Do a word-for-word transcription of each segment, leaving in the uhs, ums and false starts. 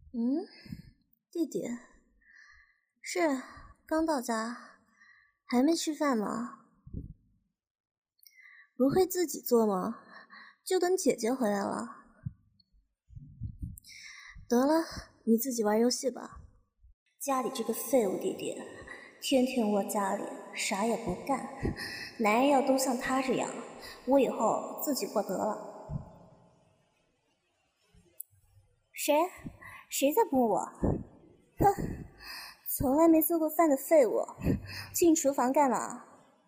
嗯，弟弟，是刚到家，还没吃饭吗？不会自己做吗？就等姐姐回来了。得了，你自己玩游戏吧。家里这个废物弟弟，天天窝家里，啥也不干。男人要都像他这样，我以后自己过得了。谁？谁在摸我？哼，从来没做过饭的废物，进厨房干嘛？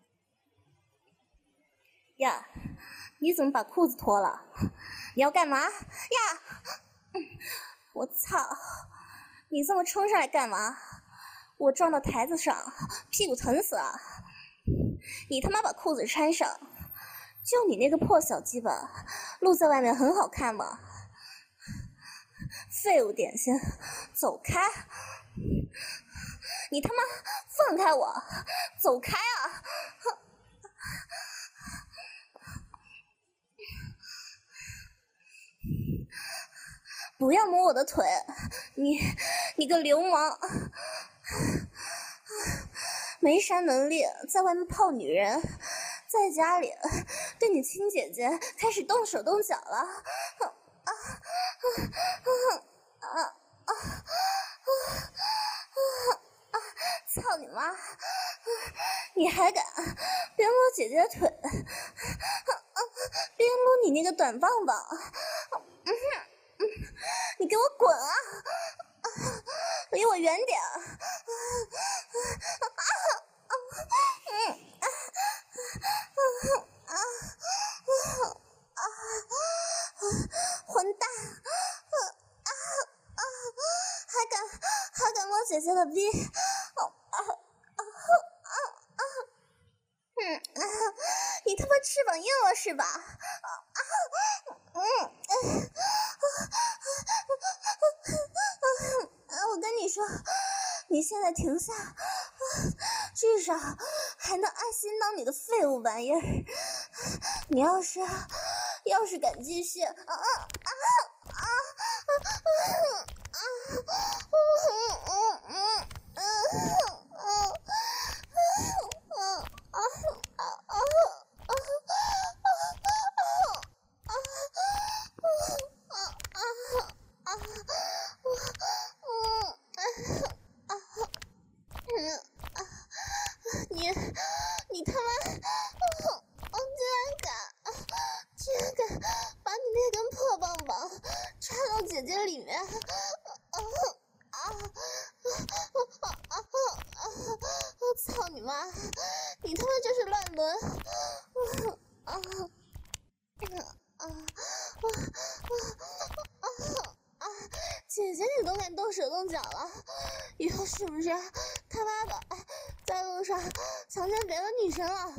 呀，你怎么把裤子脱了？你要干嘛？呀！我操！你这么冲上来干嘛？我撞到台子上，屁股疼死了！你他妈把裤子穿上！就你那个破小鸡巴，露在外面很好看吗？废物点心，走开！你他妈放开我！走开啊！不要摸我的腿，你你个流氓！没啥能力，在外面泡女人，在家里对你亲姐姐开始动手动脚了。啊啊啊啊啊啊！操你妈！你还敢边摸姐姐的腿，边撸你那个短棒棒？嗯嗯，你给我滚啊！离我远点！啊啊嗯啊啊啊啊！混蛋！啊啊啊！还敢还敢摸姐姐的逼！啊啊啊啊啊！嗯啊！你他妈翅膀硬了是吧？啊啊嗯嗯。我跟你说，你现在停下，至少还能安心当你的废物玩意儿。你要是要是敢继续，啊啊啊啊啊你你他妈，我竟然敢，竟然敢把你那根破棒棒插到姐姐里面！啊啊啊啊啊！我操你妈！你他妈就是乱伦！啊啊啊啊啊！姐姐你都敢动手动脚了，以后是不是他妈的在路上强奸别的女生了？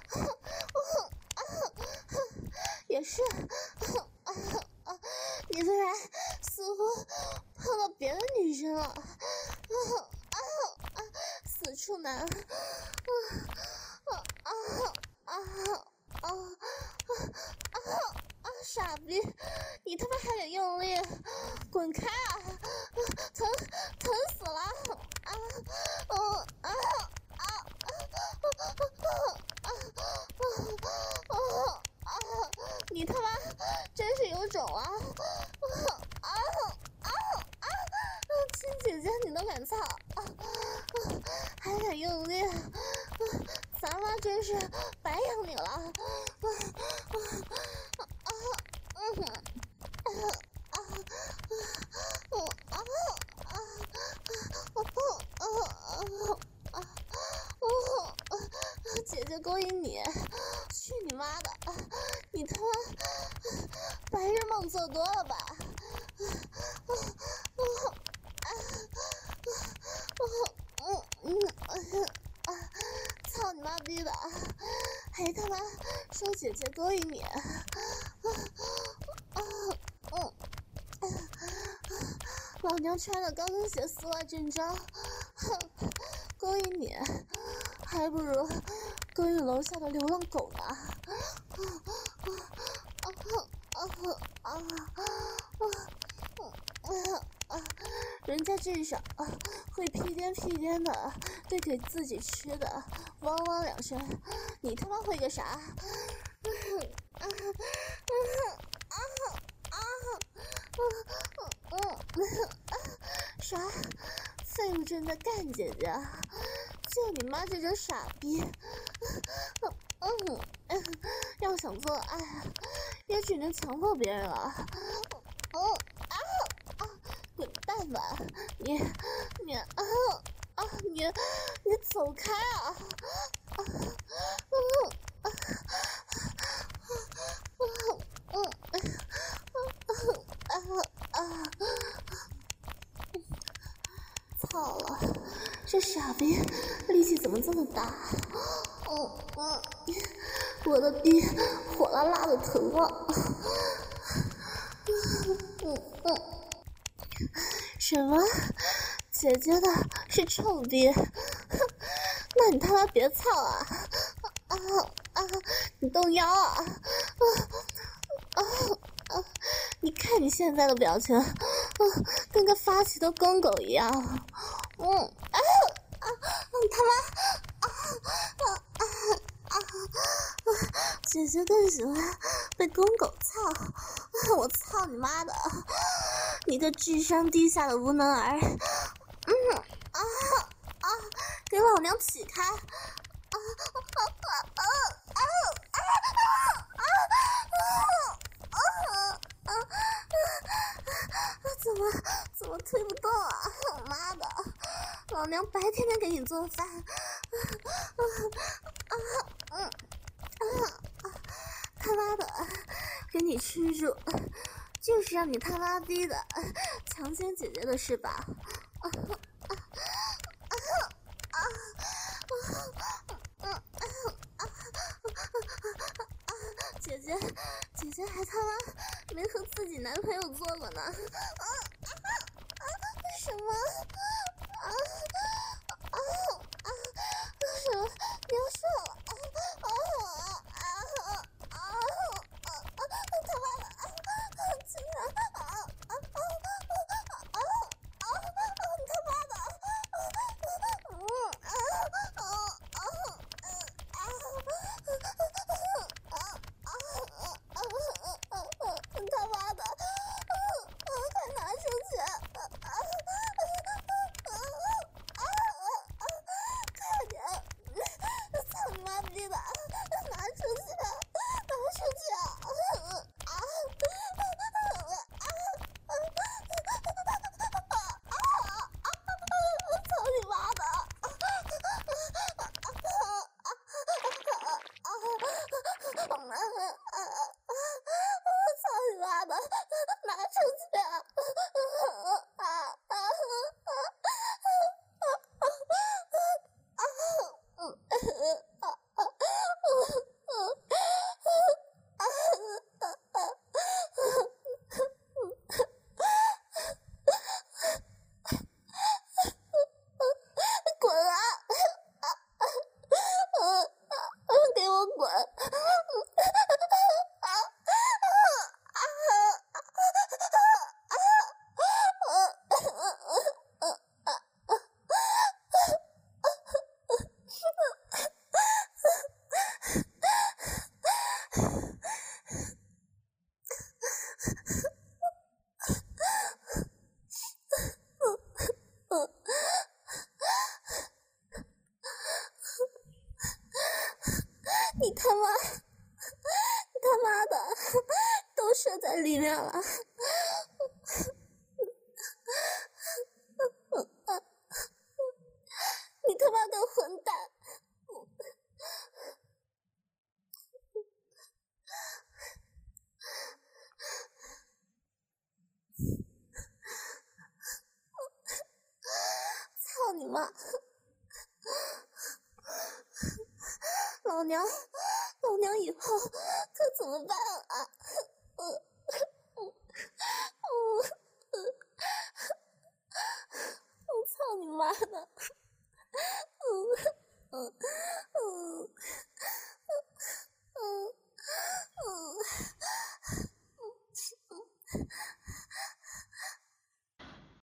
也是，你虽然似乎碰到别的女生了，死处男！啊啊啊啊啊啊！傻逼，你他妈还得用力，滚开啊！疼疼死了！啊哦啊啊啊啊啊！你他妈真是有种啊！啊啊啊！亲姐姐你都敢操，还敢用力，咱妈真是白养你了！啊啊嗯啊啊啊啊啊啊！姐姐勾引你，去你妈的！你他妈白日梦做多了吧？嗯嗯啊！操你妈逼的！还他妈说姐姐勾引你！啊啊嗯。老娘穿了高跟鞋丝袜正装，哼，勾引你，还不如勾引楼下的流浪狗呢！啊啊啊啊啊啊啊！ 人家至少啊会屁颠屁颠的对给自己吃的汪汪两声，你他妈会个啥？啥？废物真的干姐姐？就你妈这种傻逼！嗯嗯，要想做爱，也只能强迫别人了。嗯啊啊！滚蛋吧！你你啊啊！你你走开啊！啊嗯啊嗯嗯啊啊！操了，这傻逼力气怎么这么大？嗯嗯，我的逼火辣辣的疼啊！嗯嗯，什么？姐姐的是臭逼？那你他妈别操啊！啊啊！你动腰啊！啊啊啊！你看你现在的表情，啊，跟个发情的公狗一样。嗯啊啊！你他妈！啊啊啊啊！姐姐更喜欢被公狗操，我操你妈的！你个智商低下的无能儿！嗯啊啊！给老娘起开！啊啊啊啊啊啊啊啊啊！怎么怎么推不动啊？妈的！老娘白天天给你做饭，啊啊嗯啊！他妈的，给你吃住，就是让你他妈逼的强奸姐姐的是吧？啊啊啊啊啊啊啊！姐姐，姐姐还他妈没和自己男朋友做过呢！啊啊啊！什么？啊啊啊！什么？你要射了！啊啊啊啊啊啊！他妈的！啊！竟然！啊啊啊啊啊！你他妈的！嗯啊啊啊啊啊啊！他妈的！快拿出去！啊啊啊啊！快点！操你妈逼的！拿出去！拿出去！啊啊！操你妈的！操你妈的！拿出去！啊啊滚啊！给我滚！你他妈，你他妈的都射在里面了！你他妈个混蛋！操你妈！老娘，老娘以后可怎么办啊？